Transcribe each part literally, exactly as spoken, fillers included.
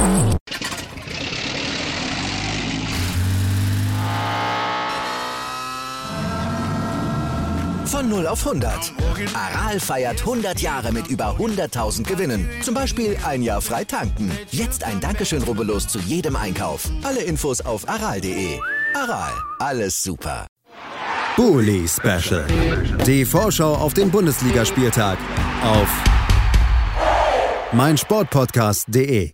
Von null auf hundert. Aral feiert hundert Jahre mit über hunderttausend Gewinnen. Zum Beispiel ein Jahr frei tanken. Jetzt ein Dankeschön, rubbellos zu jedem Einkauf. Alle Infos auf aral punkt de. Aral, alles super. Bully Special. Die Vorschau auf den Bundesligaspieltag auf meinsportpodcast punkt de.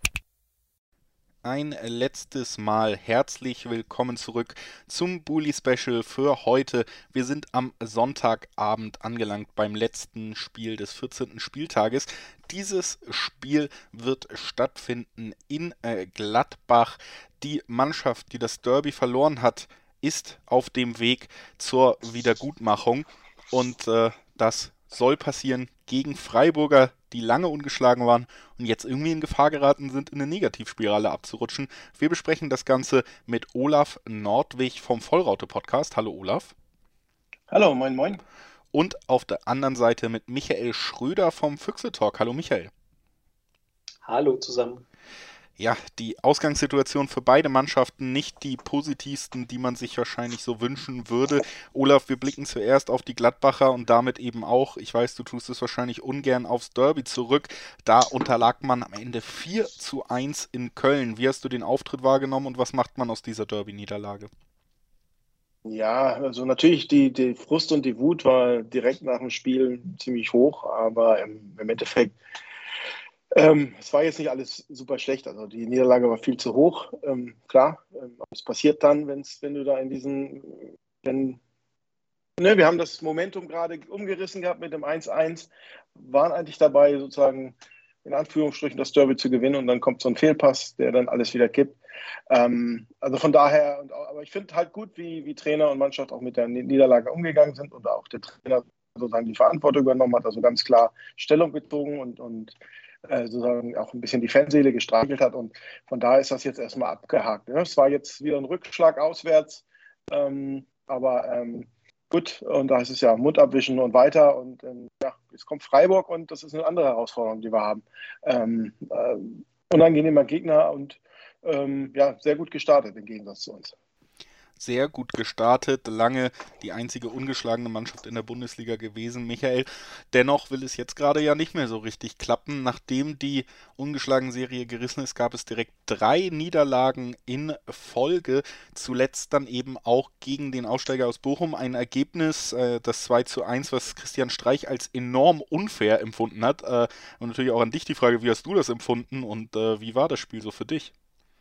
Ein letztes Mal herzlich willkommen zurück zum Bully Special für heute. Wir sind am Sonntagabend angelangt beim letzten Spiel des vierzehnten Spieltages. Dieses Spiel wird stattfinden in äh, Gladbach. Die Mannschaft, die das Derby verloren hat, ist auf dem Weg zur Wiedergutmachung und äh, das soll passieren gegen Freiburger, die lange ungeschlagen waren und jetzt irgendwie in Gefahr geraten sind, in eine Negativspirale abzurutschen. Wir besprechen das Ganze mit Olaf Nordwig vom Vollraute-Podcast. Hallo Olaf. Hallo, moin moin. Und auf der anderen Seite mit Michael Schröder vom Füchse-Talk. Hallo Michael. Hallo zusammen. Ja, die Ausgangssituation für beide Mannschaften nicht die positivsten, die man sich wahrscheinlich so wünschen würde. Olaf, wir blicken zuerst auf die Gladbacher und damit eben auch, ich weiß, du tust es wahrscheinlich ungern, aufs Derby zurück. Da unterlag man am Ende vier zu eins in Köln. Wie hast du den Auftritt wahrgenommen und was macht man aus dieser Derby-Niederlage? Ja, also natürlich die, die Frust und die Wut war direkt nach dem Spiel ziemlich hoch, aber im, im Endeffekt Ähm, es war jetzt nicht alles super schlecht, also die Niederlage war viel zu hoch, ähm, klar, ähm, es passiert dann, wenn's, wenn du da in diesen, wenn, ne, wir haben das Momentum gerade umgerissen gehabt mit dem eins eins, waren eigentlich dabei sozusagen in Anführungsstrichen das Derby zu gewinnen und dann kommt so ein Fehlpass, der dann alles wieder kippt. Ähm, also von daher, und, aber ich finde halt gut, wie, wie Trainer und Mannschaft auch mit der Niederlage umgegangen sind und auch der Trainer sozusagen die Verantwortung übernommen hat, also ganz klar Stellung bezogen und, und sozusagen auch ein bisschen die Fanseele gestreichelt hat und von daher ist das jetzt erstmal abgehakt. Ne? Es war jetzt wieder ein Rückschlag auswärts, ähm, aber ähm, gut, und da ist es ja Mund abwischen und weiter und ähm, ja, jetzt kommt Freiburg und das ist eine andere Herausforderung, die wir haben. Ähm, äh, unangenehmer Gegner und ähm, ja, sehr gut gestartet im Gegensatz zu uns. Sehr gut gestartet, lange die einzige ungeschlagene Mannschaft in der Bundesliga gewesen, Michael. Dennoch will es jetzt gerade ja nicht mehr so richtig klappen. Nachdem die ungeschlagen Serie gerissen ist, gab es direkt drei Niederlagen in Folge. Zuletzt dann eben auch gegen den Aufsteiger aus Bochum. Ein Ergebnis, äh, das zwei zu eins, was Christian Streich als enorm unfair empfunden hat. Äh, und natürlich auch an dich die Frage, wie hast du das empfunden und äh, wie war das Spiel so für dich?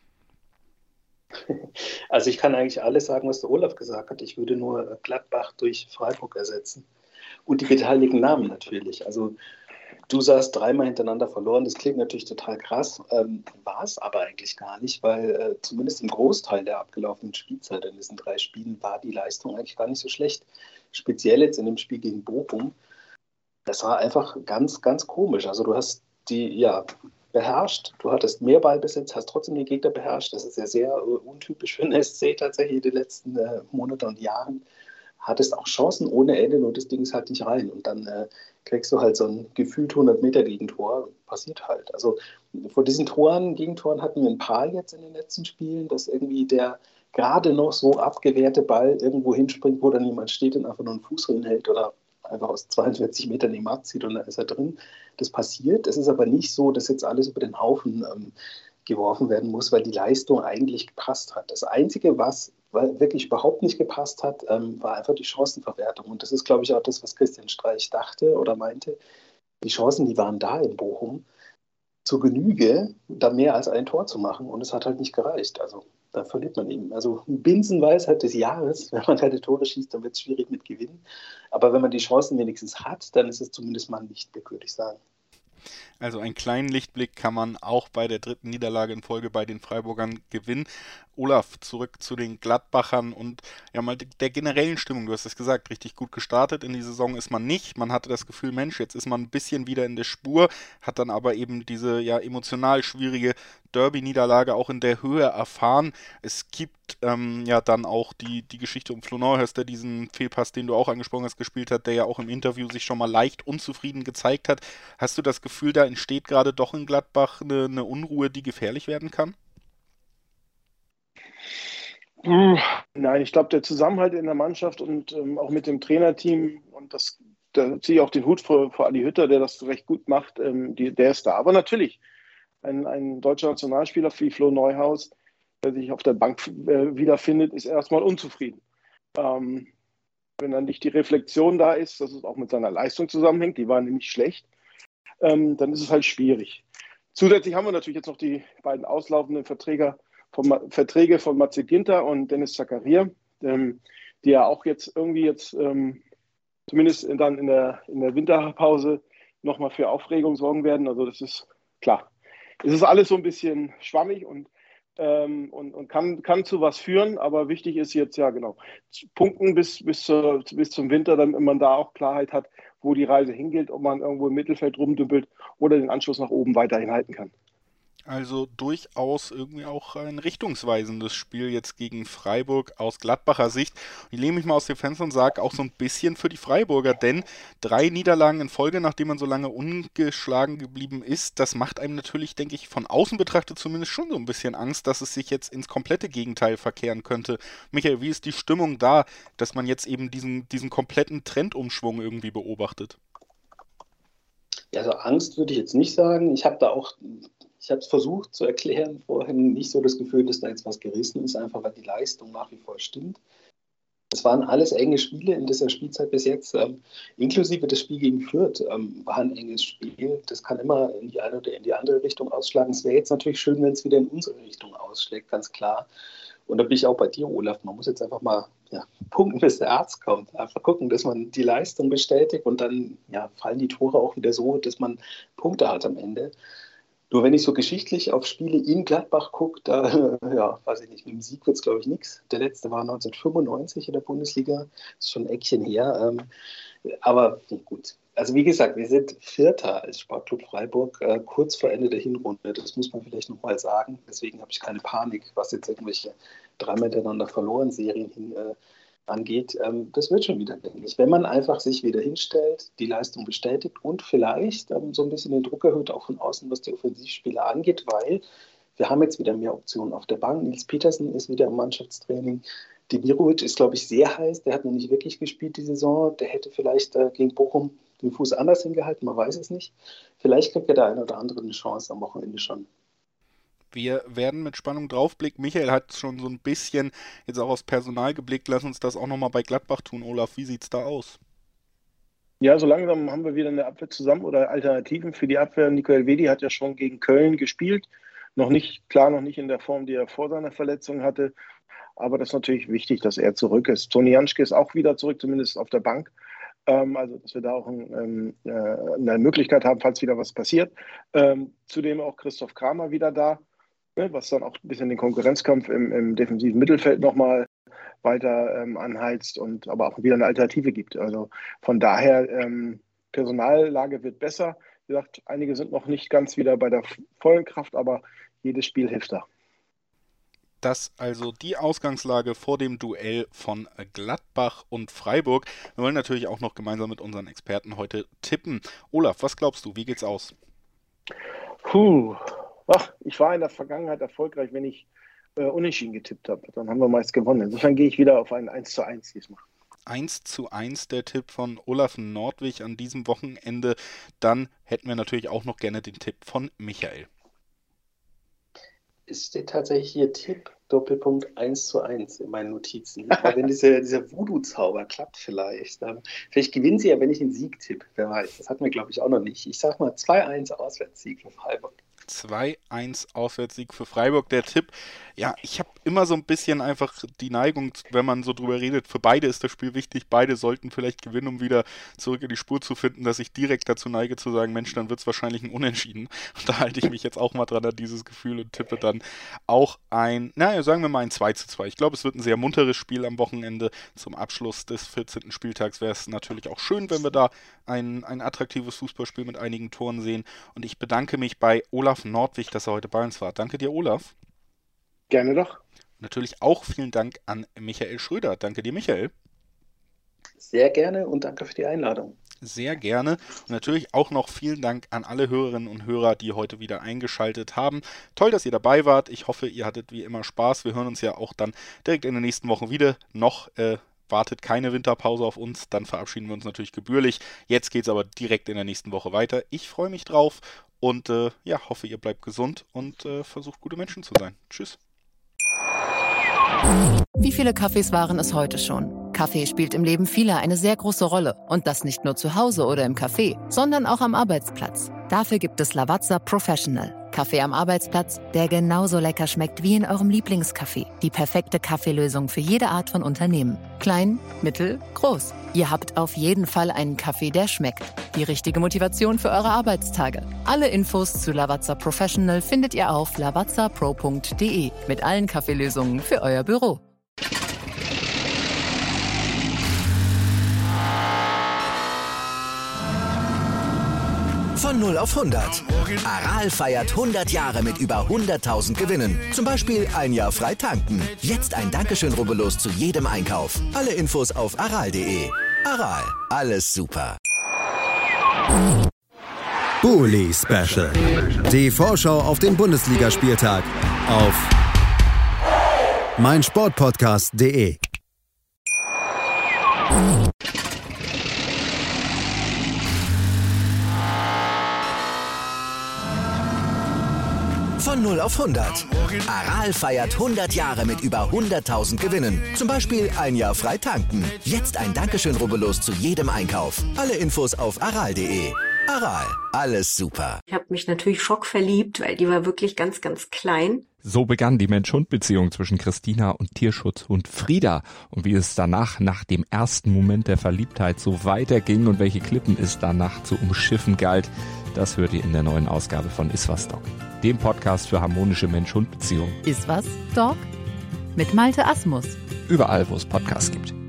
Also ich kann eigentlich alles sagen, was der Olaf gesagt hat. Ich würde nur Gladbach durch Freiburg ersetzen. Und die beteiligten Namen natürlich. Also du sagst dreimal hintereinander verloren. Das klingt natürlich total krass. Ähm, war es aber eigentlich gar nicht, weil äh, zumindest im Großteil der abgelaufenen Spielzeit in diesen drei Spielen war die Leistung eigentlich gar nicht so schlecht. Speziell jetzt in dem Spiel gegen Bochum. Das war einfach ganz, ganz komisch. Also du hast die, ja... beherrscht. Du hattest mehr Ballbesitz, hast trotzdem den Gegner beherrscht. Das ist ja sehr uh, untypisch für den S C tatsächlich in den letzten äh, Monaten und Jahren. Hattest auch Chancen ohne Ende, nur das Ding ist halt nicht rein. Und dann äh, kriegst du halt so ein gefühlt hundert Meter Gegentor. Passiert halt. Also vor diesen Toren, Gegentoren hatten wir ein paar jetzt in den letzten Spielen, dass irgendwie der gerade noch so abgewehrte Ball irgendwo hinspringt, wo dann jemand steht und einfach nur einen Fuß hinhält oder einfach aus zweiundvierzig Metern den Markt zieht und dann ist er drin. Das passiert. Es ist aber nicht so, dass jetzt alles über den Haufen ähm, geworfen werden muss, weil die Leistung eigentlich gepasst hat. Das Einzige, was wirklich überhaupt nicht gepasst hat, ähm, war einfach die Chancenverwertung. Und das ist, glaube ich, auch das, was Christian Streich dachte oder meinte. Die Chancen, die waren da in Bochum zur Genüge, da mehr als ein Tor zu machen. Und es hat halt nicht gereicht. Also da verliert man eben. Also Binsenweisheit des Jahres, wenn man keine Tore schießt, dann wird es schwierig mit Gewinnen. Aber wenn man die Chancen wenigstens hat, dann ist es zumindest mal ein Lichtblick, würde ich sagen. Also einen kleinen Lichtblick kann man auch bei der dritten Niederlage in Folge bei den Freiburgern gewinnen. Olaf, zurück zu den Gladbachern und ja mal der generellen Stimmung. Du hast es gesagt, richtig gut gestartet in die Saison ist man nicht. Man hatte das Gefühl, Mensch, jetzt ist man ein bisschen wieder in der Spur, hat dann aber eben diese ja emotional schwierige Derby-Niederlage auch in der Höhe erfahren. Es gibt ähm, ja dann auch die, die Geschichte um Flo Neuhöst, der diesen Fehlpass, den du auch angesprochen hast, gespielt hat, der ja auch im Interview sich schon mal leicht unzufrieden gezeigt hat. Hast du das Gefühl, da entsteht gerade doch in Gladbach eine, eine Unruhe, die gefährlich werden kann? Nein, ich glaube, der Zusammenhalt in der Mannschaft und ähm, auch mit dem Trainerteam, und das, da ziehe ich auch den Hut vor, vor Adi Hütter, der das recht gut macht, ähm, die, der ist da. Aber natürlich, ein, ein deutscher Nationalspieler wie Flo Neuhaus, der sich auf der Bank äh, wiederfindet, ist erstmal unzufrieden. Ähm, wenn dann nicht die Reflexion da ist, dass es auch mit seiner Leistung zusammenhängt, die war nämlich schlecht, ähm, dann ist es halt schwierig. Zusätzlich haben wir natürlich jetzt noch die beiden auslaufenden Verträge Von, Verträge von Matze Ginter und Dennis Zakaria, ähm, die ja auch jetzt irgendwie jetzt ähm, zumindest dann in der, in der Winterpause nochmal für Aufregung sorgen werden. Also das ist klar. Es ist alles so ein bisschen schwammig und, ähm, und, und kann, kann zu was führen, aber wichtig ist jetzt, ja genau, Punkten bis, bis, zur, bis zum Winter, damit man da auch Klarheit hat, wo die Reise hingeht, ob man irgendwo im Mittelfeld rumdümpelt oder den Anschluss nach oben weiterhin halten kann. Also durchaus irgendwie auch ein richtungsweisendes Spiel jetzt gegen Freiburg aus Gladbacher Sicht. Ich lehne mich mal aus dem Fenster und sage auch so ein bisschen für die Freiburger, denn drei Niederlagen in Folge, nachdem man so lange ungeschlagen geblieben ist, das macht einem natürlich, denke ich, von außen betrachtet zumindest schon so ein bisschen Angst, dass es sich jetzt ins komplette Gegenteil verkehren könnte. Michael, wie ist die Stimmung da, dass man jetzt eben diesen, diesen kompletten Trendumschwung irgendwie beobachtet? Ja, also Angst würde ich jetzt nicht sagen. Ich habe da auch... Ich habe es versucht zu erklären, vorhin nicht so das Gefühl, dass da jetzt was gerissen ist, einfach weil die Leistung nach wie vor stimmt. Es waren alles enge Spiele in dieser Spielzeit bis jetzt, ähm, inklusive das Spiel gegen Fürth, ähm, war ein enges Spiel. Das kann immer in die eine oder in die andere Richtung ausschlagen. Es wäre jetzt natürlich schön, wenn es wieder in unsere Richtung ausschlägt, ganz klar. Und da bin ich auch bei dir, Olaf. Man muss jetzt einfach mal ja, punkten, bis der Arzt kommt. Einfach gucken, dass man die Leistung bestätigt und dann ja, fallen die Tore auch wieder so, dass man Punkte hat am Ende. Nur wenn ich so geschichtlich auf Spiele in Gladbach gucke, da, ja, weiß ich nicht, mit dem Sieg wird es, glaube ich, nichts. Der letzte war neunzehnhundertfünfundneunzig in der Bundesliga, das ist schon ein Eckchen her. Aber gut, also wie gesagt, wir sind Vierter als Sportclub Freiburg, äh, kurz vor Ende der Hinrunde. Das muss man vielleicht nochmal sagen. Deswegen habe ich keine Panik, was jetzt irgendwelche dreimal hintereinander verloren Serien hin, äh, angeht, ähm, das wird schon wieder gängig. Wenn man einfach sich wieder hinstellt, die Leistung bestätigt und vielleicht ähm, so ein bisschen den Druck erhöht, auch von außen, was die Offensivspieler angeht, weil wir haben jetzt wieder mehr Optionen auf der Bank. Nils Petersen ist wieder im Mannschaftstraining. Demirovic ist, glaube ich, sehr heiß. Der hat noch nicht wirklich gespielt die Saison. Der hätte vielleicht äh, gegen Bochum den Fuß anders hingehalten, man weiß es nicht. Vielleicht kriegt ja der eine oder andere eine Chance am Wochenende schon. Wir werden mit Spannung draufblicken. Michael hat schon so ein bisschen jetzt auch aufs Personal geblickt. Lass uns das auch nochmal bei Gladbach tun. Olaf, wie sieht's da aus? Ja, so langsam haben wir wieder eine Abwehr zusammen oder Alternativen für die Abwehr. Nico Elvedi hat ja schon gegen Köln gespielt. Noch nicht, klar, noch nicht in der Form, die er vor seiner Verletzung hatte. Aber das ist natürlich wichtig, dass er zurück ist. Toni Janschke ist auch wieder zurück, zumindest auf der Bank. Ähm, also, dass wir da auch ein, äh, eine Möglichkeit haben, falls wieder was passiert. Ähm, zudem auch Christoph Kramer wieder da, ne, was dann auch ein bisschen den Konkurrenzkampf im, im defensiven Mittelfeld nochmal weiter ähm, anheizt und aber auch wieder eine Alternative gibt. Also von daher, ähm, Personallage wird besser. Wie gesagt, einige sind noch nicht ganz wieder bei der vollen Kraft, aber jedes Spiel hilft da. Das also die Ausgangslage vor dem Duell von Gladbach und Freiburg. Wir wollen natürlich auch noch gemeinsam mit unseren Experten heute tippen. Olaf, was glaubst du, wie geht's aus? Puh, ach, ich war in der Vergangenheit erfolgreich, wenn ich äh, unentschieden getippt habe. Dann haben wir meist gewonnen. Insofern gehe ich wieder auf ein eins zu eins diesmal. eins zu eins der Tipp von Olaf Nordwig an diesem Wochenende. Dann hätten wir natürlich auch noch gerne den Tipp von Michael. Es steht tatsächlich hier Tipp, Doppelpunkt eins zu eins in meinen Notizen. Aber wenn diese, dieser Voodoo-Zauber klappt vielleicht, dann, vielleicht gewinnen sie ja, wenn ich einen Sieg tippe. Wer weiß, das hatten wir, glaube ich, auch noch nicht. Ich sage mal zwei eins Auswärtssieg für Freiburg. zwei eins Auswärtssieg für Freiburg. Der Tipp, ja, ich habe immer so ein bisschen einfach die Neigung, wenn man so drüber redet, für beide ist das Spiel wichtig, beide sollten vielleicht gewinnen, um wieder zurück in die Spur zu finden, dass ich direkt dazu neige zu sagen, Mensch, dann wird es wahrscheinlich ein Unentschieden. Und da halte ich mich jetzt auch mal dran an dieses Gefühl und tippe dann auch ein, naja, naja, sagen wir mal ein zwei zu zwei. Ich glaube, es wird ein sehr munteres Spiel am Wochenende. Zum Abschluss des vierzehnten Spieltags wäre es natürlich auch schön, wenn wir da ein, ein attraktives Fußballspiel mit einigen Toren sehen. Und ich bedanke mich bei Olaf Nordwig, dass er heute bei uns war. Danke dir, Olaf. Gerne doch. Natürlich auch vielen Dank an Michael Schröder. Danke dir, Michael. Sehr gerne und danke für die Einladung. Sehr gerne. Und natürlich auch noch vielen Dank an alle Hörerinnen und Hörer, die heute wieder eingeschaltet haben. Toll, dass ihr dabei wart. Ich hoffe, ihr hattet wie immer Spaß. Wir hören uns ja auch dann direkt in den nächsten Wochen wieder. Noch äh, wartet keine Winterpause auf uns. Dann verabschieden wir uns natürlich gebührlich. Jetzt geht es aber direkt in der nächsten Woche weiter. Ich freue mich drauf und äh, ja, hoffe, ihr bleibt gesund und äh, versucht, gute Menschen zu sein. Tschüss. Wie viele Kaffees waren es heute schon? Kaffee spielt im Leben vieler eine sehr große Rolle. Und das nicht nur zu Hause oder im Café, sondern auch am Arbeitsplatz. Dafür gibt es Lavazza Professional. Kaffee am Arbeitsplatz, der genauso lecker schmeckt wie in eurem Lieblingscafé. Die perfekte Kaffeelösung für jede Art von Unternehmen. Klein, mittel, groß. Ihr habt auf jeden Fall einen Kaffee, der schmeckt. Die richtige Motivation für eure Arbeitstage. Alle Infos zu Lavazza Professional findet ihr auf lavazza pro punkt de mit allen Kaffeelösungen für euer Büro. Von null auf hundert. Aral feiert hundert Jahre mit über hunderttausend Gewinnen. Zum Beispiel ein Jahr frei tanken. Jetzt ein Dankeschön, rubbellos zu jedem Einkauf. Alle Infos auf aral punkt de. Aral, alles super. Bully Special. Die Vorschau auf den Bundesligaspieltag auf meinsportpodcast punkt de. Von null auf hundert. Aral feiert hundert Jahre mit über hunderttausend Gewinnen. Zum Beispiel ein Jahr frei tanken. Jetzt ein Dankeschön, rubbellos zu jedem Einkauf. Alle Infos auf aral punkt de. Aral, alles super. Ich habe mich natürlich schockverliebt, weil die war wirklich ganz, ganz klein. So begann die Mensch-Hund-Beziehung zwischen Christina und Tierschutzhund Frieda. Und wie es danach, nach dem ersten Moment der Verliebtheit, so weiterging und welche Klippen es danach zu umschiffen galt, das hört ihr in der neuen Ausgabe von Iswas Dog, dem Podcast für harmonische Mensch-Hund-Beziehungen. Iswas Dog? Mit Malte Asmus. Überall, wo es Podcasts gibt.